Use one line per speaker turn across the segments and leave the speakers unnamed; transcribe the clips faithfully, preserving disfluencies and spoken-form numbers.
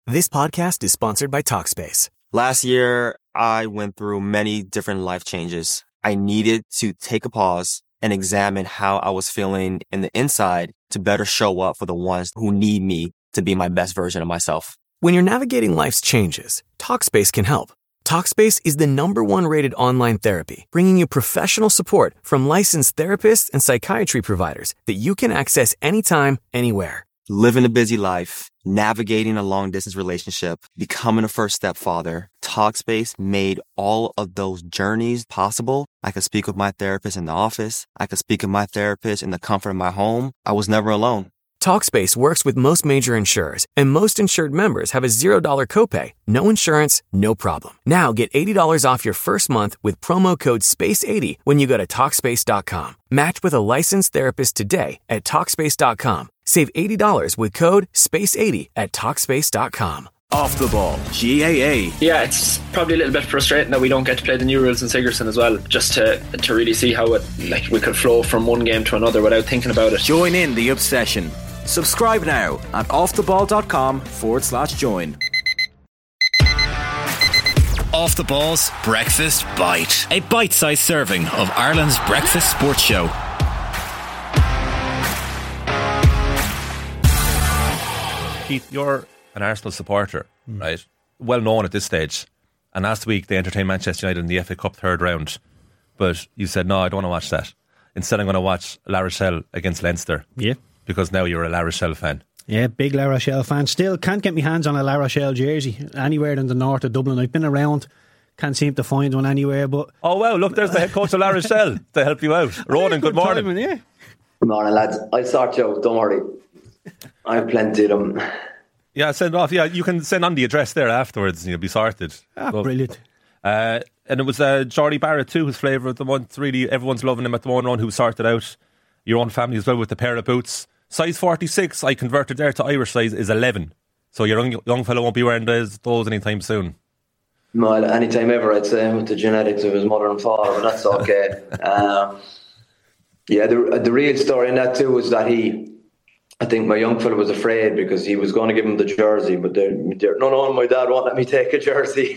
This podcast is sponsored by Talkspace.
Last year, I went through many different life changes. I needed to take a pause and examine how I was feeling in the inside to better show up for the ones who need me to be my best version of myself.
When you're navigating life's changes, Talkspace can help. Talkspace is the number one rated online therapy, bringing you professional support from licensed therapists and psychiatry providers that you can access anytime, anywhere.
Living a busy life, navigating a long-distance relationship, becoming a first-step father, Talkspace made all of those journeys possible. I could speak with my therapist in the office. I could speak with my therapist in the comfort of my home. I was never alone.
Talkspace works with most major insurers, and most insured members have a zero dollars copay. No insurance, no problem. Now get eighty dollars off your first month with promo code space eighty when you go to Talkspace dot com. Match with a licensed therapist today at Talkspace dot com. Save eighty dollars with code space eighty at Talkspace dot com.
Off the Ball, G A A.
Yeah, it's probably a little bit frustrating that we don't get to play the new rules in Sigerson as well, just to to really see how it, like, we could flow from one game to another without thinking about it.
Join in the obsession. Subscribe now at offtheball.com forward slash join.
Off the Ball's Breakfast Bite. A bite-sized serving of Ireland's breakfast sports show.
Keith, you're an Arsenal supporter, mm. right? Well known at this stage. And last week they entertained Manchester United in the F A Cup third round. But you said, no, I don't want to watch that. Instead I'm going to watch La Rochelle against Leinster.
Yeah.
Because now you're a La Rochelle fan.
Yeah, big La Rochelle fan. Still can't get my hands on a La Rochelle jersey anywhere in the north of Dublin. I've been around, can't seem to find one anywhere. But
oh wow, look, there's the head coach of La Rochelle to help you out. Ronan, good, good morning.
Timing, yeah.
Good morning, lads. I'll sort you out, don't worry. I have plenty of them.
Yeah, send off. Yeah, you can send on the address there afterwards and you'll be sorted.
Ah, well, brilliant.
Uh, and it was uh, Jordy Barrett too, whose flavour of the month. Really, everyone's loving him at the moment, who sorted out your own family as well with the pair of boots. Size forty-six, I converted there to Irish size, is eleven. So your young, young fellow won't be wearing those, those anytime soon.
No, anytime ever, I'd say, with the genetics of his mother and father, but that's okay. um, yeah, the, the real story in that too was that he, I think my young fellow was afraid because he was going to give him the jersey, but they're, they're, no, no, my dad won't let me take a jersey.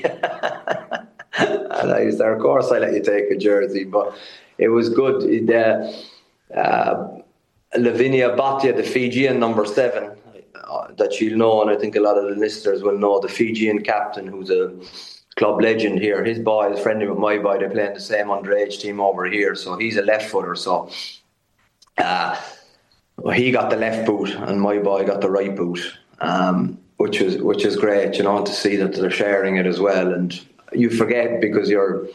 And I was there, of course I let you take a jersey, but it was good. The, uh, Lavinia Bhatia, the Fijian number seven, uh, that you'll know, and I think a lot of the listeners will know, the Fijian captain who's a club legend here. His boy is friendly with my boy. They play in the same underage team over here, so he's a left footer. So uh, well, he got the left boot, and my boy got the right boot, um, which is which is great, you know, to see that they're sharing it as well. And you forget because you're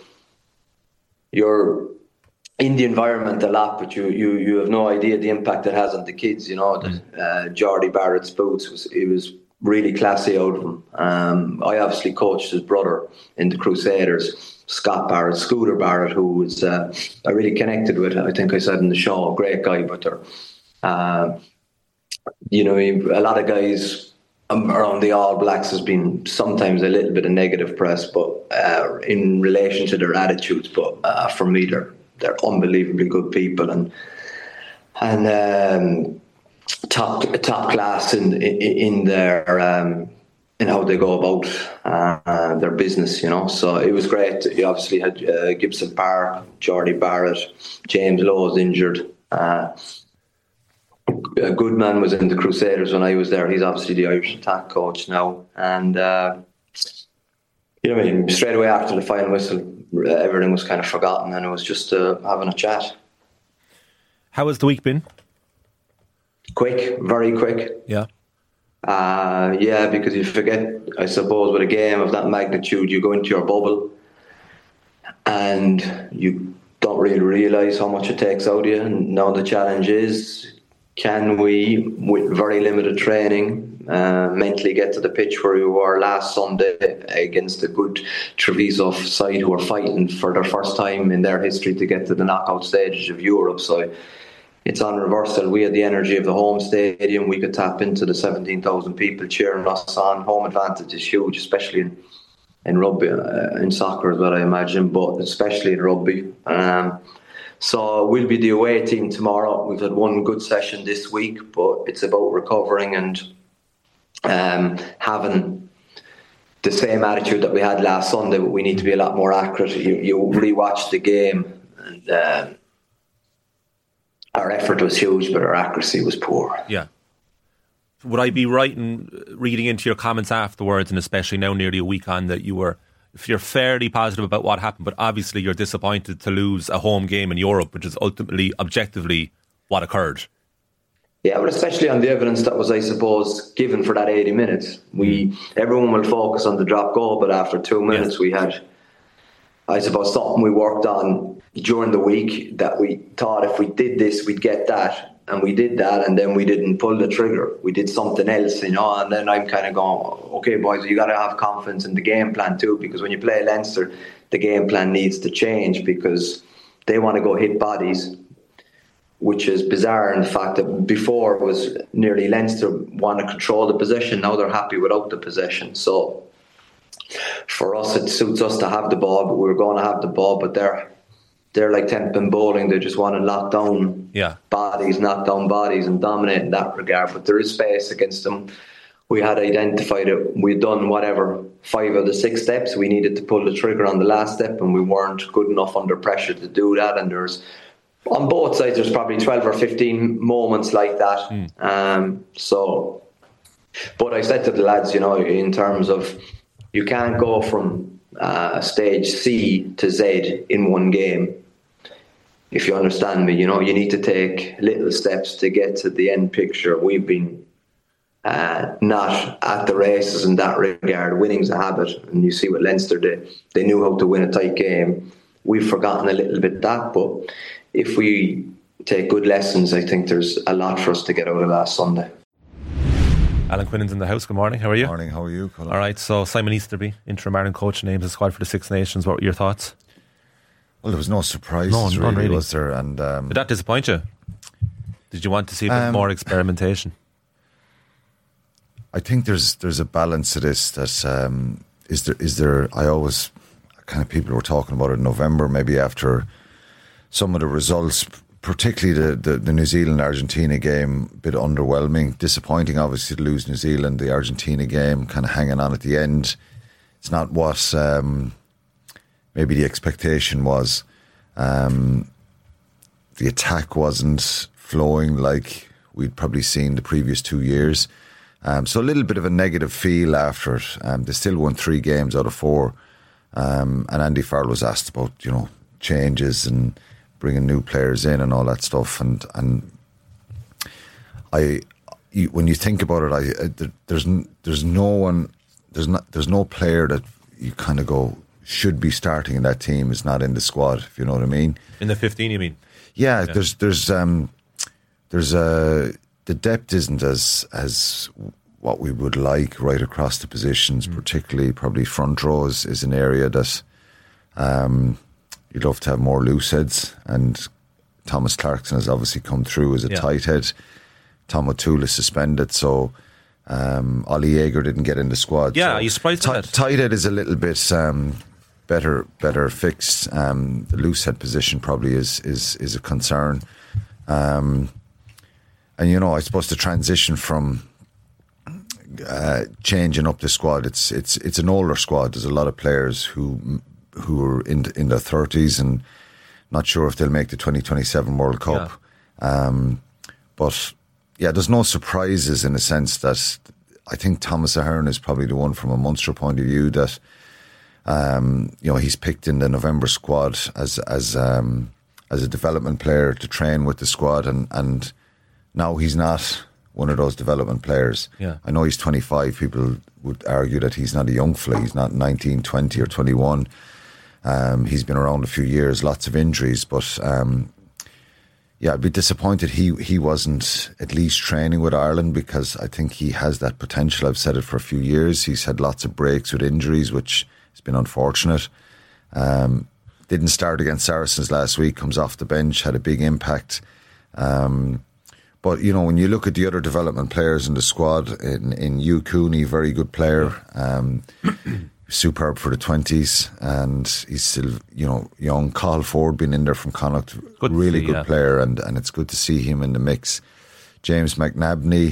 you're. in the environment a lot, but you, you, you have no idea the impact it has on the kids. You know, mm. uh, Jordy Barrett's boots was it was really classy out of him. Um, I obviously coached his brother in the Crusaders, Scott Barrett, Scooter Barrett, who was uh, I really connected with. I think I said in the show, great guy, but they're, uh, you know, a lot of guys around the All Blacks has been sometimes a little bit of negative press, but uh, in relation to their attitudes. But uh, for me, they're They're unbelievably good people and and um, top top class in in, in their um, in how they go about uh, their business, you know. So it was great. You obviously had uh, Gibson Park, Jordy Barrett, James Lowe's injured. Uh, Goodman was in the Crusaders when I was there. He's obviously the Irish attack coach now, and uh, you know, I mean, straight away after the final whistle, everything was kind of forgotten, and it was just uh, having a chat.
How has the week been?
Quick, very quick.
Yeah.
Uh, yeah, because you forget, I suppose, with a game of that magnitude, you go into your bubble and you don't really realise how much it takes out of you. And now the challenge is, can we, with very limited training, Uh, mentally get to the pitch where we were last Sunday against a good Treviso side who are fighting for their first time in their history to get to the knockout stages of Europe. So it's on reversal. We had the energy of the home stadium. We could tap into the seventeen thousand people cheering us on. Home advantage is huge, especially in, in rugby, uh, in soccer as well, I imagine, but especially in rugby. Um, so we'll be the away team tomorrow. We've had one good session this week, but it's about recovering and Um, having the same attitude that we had last Sunday, but we need to be a lot more accurate. You, you rewatch the game, and um, our effort was huge, but our accuracy was poor.
Yeah. Would I be right in reading into your comments afterwards, and especially now nearly a week on, that you were, if you're fairly positive about what happened, but obviously you're disappointed to lose a home game in Europe, which is ultimately, objectively, what occurred?
Yeah, but especially on the evidence that was, I suppose, given for that eighty minutes. We everyone will focus on the drop goal, but after two minutes yes. we had, I suppose, something we worked on during the week that we thought if we did this, we'd get that. And we did that, and then we didn't pull the trigger. We did something else, you know, and then I'm kind of going, okay, boys, you got to have confidence in the game plan too, because when you play Leinster, the game plan needs to change because they want to go hit bodies, which is bizarre in the fact that before it was nearly Leinster want to control the possession. Now they're happy without the possession. So for us, it suits us to have the ball, but we're going to have the ball. But they're they're like Tenpin bowling. They just want to lock down
yeah.
bodies, knock down bodies, and dominate in that regard. But there is space against them. We had identified it. We'd done whatever five of the six steps. We needed to pull the trigger on the last step, and we weren't good enough under pressure to do that. And there's on both sides, there's probably twelve or fifteen moments like that. Mm. Um, so, but I said to the lads, you know, in terms of you can't go from uh, stage C to Z in one game. If you understand me, you know, you need to take little steps to get to the end picture. We've been uh, not at the races in that regard. Winning's a habit, and you see what Leinster did. They knew how to win a tight game. We've forgotten a little bit that, but if we take good lessons, I think there's a lot for us to get out of last Sunday.
Alan Quinnan's in the house. Good morning. How are you?
Good morning. How are you, Colin?
All right. So Simon Easterby, interim Ireland coach, names the squad for the Six Nations. What were your thoughts?
Well, there was no surprise,
no,
really,
really,
was there? And um,
did that disappoint you? Did you want to see a bit
um,
more experimentation?
I think there's there's a balance to this. That um, is there is there. I always kind of people were talking about it in November, maybe after some of the results, particularly the, the, the New Zealand-Argentina game, a bit underwhelming, disappointing obviously to lose New Zealand. The Argentina game kind of hanging on at the end. It's not what um, maybe the expectation was. Um, the attack wasn't flowing like we'd probably seen the previous two years. Um, so a little bit of a negative feel after it. Um, they still won three games out of four. Um, and Andy Farrell was asked about, you know, changes and bringing new players in and all that stuff, and and I, you, when you think about it, I, I there's there's no one, there's not there's no player that you kind of go should be starting in that team is not in the squad. If you know what I mean.
In the fifteen, you mean?
Yeah,
yeah.
there's there's um there's a the depth isn't as as what we would like right across the positions, mm. particularly probably front row is, is an area that um. You'd love to have more loose heads, and Thomas Clarkson has obviously come through as a yeah. tight head. Tom O'Toole is suspended, so um, Ollie Yeager didn't get in the squad.
Yeah,
so
are you surprised
t-
at that?
Tight head is a little bit um, better better fixed. Um, the loose head position probably is is, is a concern. Um, and, you know, I suppose the transition from uh, changing up the squad, it's it's it's an older squad. There's a lot of players who... who are in in their thirties and not sure if they'll make the twenty twenty-seven World Cup. Yeah. Um, but yeah, there's no surprises in the sense that I think Thomas Ahern is probably the one from a Munster point of view that um, you know, he's picked in the November squad as as um, as a development player to train with the squad, and, and now he's not one of those development players.
Yeah.
I know he's twenty-five. People would argue that he's not a young fella. He's not nineteen, twenty or twenty-one. Um, he's been around a few years, lots of injuries, but um, yeah, I'd be disappointed he he wasn't at least training with Ireland, because I think he has that potential. I've said it for a few years. He's had lots of breaks with injuries, which has been unfortunate. Um, didn't start against Saracens last week, comes off the bench, had a big impact. Um, but, you know, when you look at the other development players in the squad, in, in Hugh Cooney, very good player, um, superb for the twenties, and he's still, you know, young. Cathal Ford been in there from Connacht, good really see, good yeah. player, and, and it's good to see him in the mix. James McNabney,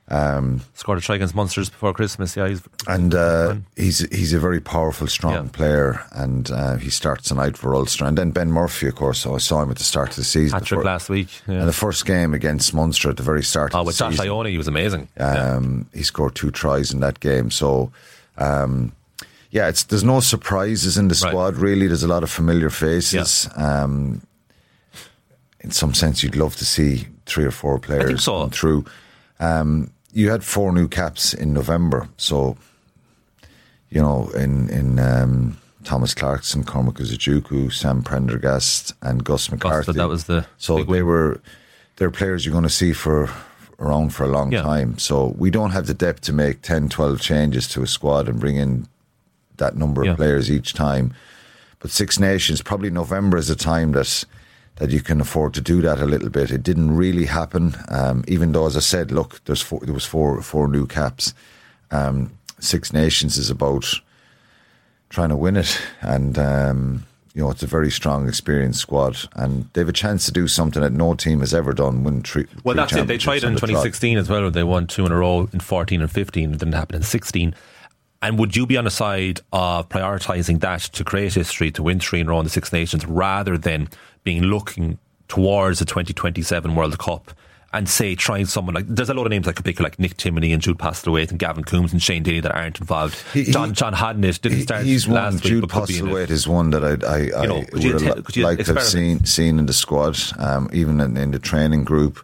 Um,
Scored a try against Munsters before Christmas. Yeah, he's
and uh, he's he's a very powerful, strong yeah. player, and uh, he starts tonight for Ulster. And then Ben Murphy, of course. So I saw him at the start of the season.
Hat trick last week. Yeah.
And the first game against Munster at the very start.
Oh,
of the
with Josh
season.
Ione, he was amazing.
Um, yeah. He scored two tries in that game. So. Um, Yeah, it's there's no surprises in the squad, right. really. There's a lot of familiar faces. Yeah. Um, in some sense, you'd love to see three or four players
I think so.
come through. Um, you had four new caps in November, so, you know, in, in um, Thomas Clarkson, Cormac Uzujuku, Sam Prendergast and Gus McCarthy.
Gus, that was the
so
big
they
win.
were they're players you're going to see for around for a long
yeah.
time. So we don't have the depth to make ten, twelve changes to a squad and bring in that number of
yeah.
players each time. But Six Nations, probably November is a time that that you can afford to do that a little bit. It didn't really happen, um, even though, as I said, look, there's four, there was four four new caps. Um, Six Nations is about trying to win it, and um, you know, it's a very strong, experienced squad, and they have a chance to do something that no team has ever done. Win three.
Well,
three
that's it. They tried it in twenty sixteen as well. They won two in a row in fourteen and fifteen. It didn't happen in sixteen. And would you be on the side of prioritising that to create history, to win three in a row in the Six Nations, rather than being looking towards the twenty twenty-seven World Cup and, say, trying someone like... There's a lot of names I could pick, like Nick Timoney and Jude Postlewaite and Gavin Coombs and Shane Daly that aren't involved. He, John John Hadnett didn't start
he's
last
one,
week.
Jude
but
Postlewaite is one that I, I, I
you know,
would have liked to have seen, seen in the squad, um, even in, in the training group.